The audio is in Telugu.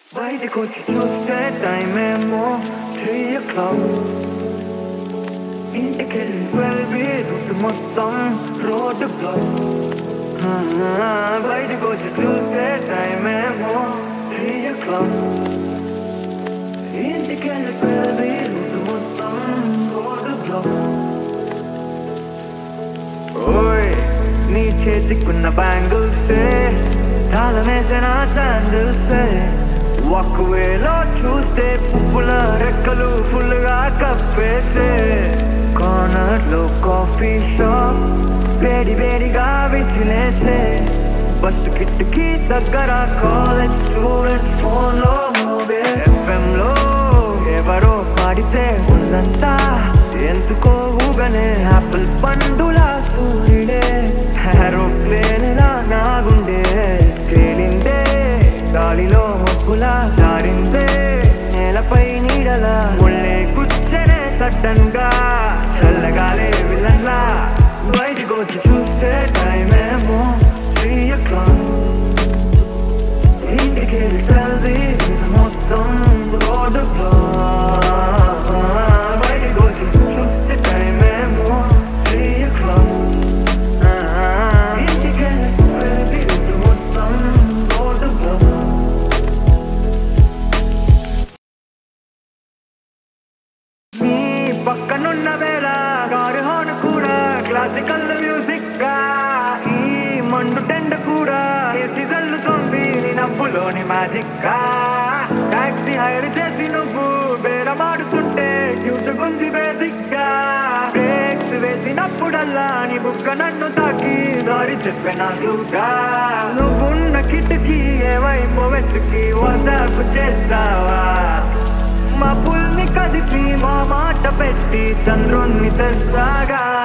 బయటకొచ్చి చూస్తే టైం ఏమో 3 o'clock. ఇంటికెళ్ళి 12 రూట్ మొత్తం రోడ్ బ్లాక్. బయటకొచ్చి చూస్తే టైం ఏమో 3 o'clock. ఇంటికెళ్ళి 12 రూట్ మొత్తం రోడ్ బ్లాక్. ఓయ్ నీ చేతికున్న బ్యాంగిల్సే తాళమేసిన శాండిల్సే ఒకవేలో చూస్తే పువ్వుల రెక్కలు ఫుల్గా కప్పేసే కార్నర్ లో కాఫీ షాప్ వేడి వేడిగా విసిలేసే బస్సు కిట్టుకి దగ్గర కాలేజ్ స్టూడెంట్స్ ఫోన్ లో మోగే FM లో ఎవరో పాడితే ఉందంతా ఎందుకో ఊగనే యాపిల్ పండులా సూర్యుడే ఏరోప్లేన్ లా నాగుండే తేలిందే గాలిలో మబ్బులా జారిందే నేలపై నీడలా ముళ్ళే కూర్చనే సడన్ గా చల్లగాలే విలన్లా బయటకొచ్చి చూస్తే టైం ఏమో 3 o'clock. ఇంటికెళ్ళి చల్ది మొత్తం రోడ్డు బ్లాక్. బయటకొచ్చి చూస్తే టైం ఏమో 3 o'clock. ఇంటికెళ్ళి చల్ది మొత్తం రోడ్డు బ్లాక్. నీ పక్కనున్న వేళ కారు హార్న్ కూడా క్లాసికల్ మ్యూజిక్ గా ఈ మండు టెండ కూడా ఏసి జల్లుతోంది నీ నవ్వులోని మ్యాజిక్ గా టాక్సీ హైర్ చేసి నువ్వు బేరమాడుతుంటే క్యూట్ గుంజి బేసిక్ గా బ్రేక్స్ వేసినప్పుడల్లా నీ బుక్క నన్ను తాకి దారి చెప్పే నాకుగా నువ్వున్న కిటికీ ఏవైపు వెతికి వాట్సాప్ చేస్తావా మా పుల్ని కదిపి మా మాట పెట్టి చంద్రుణ్ణి తెస్తాగా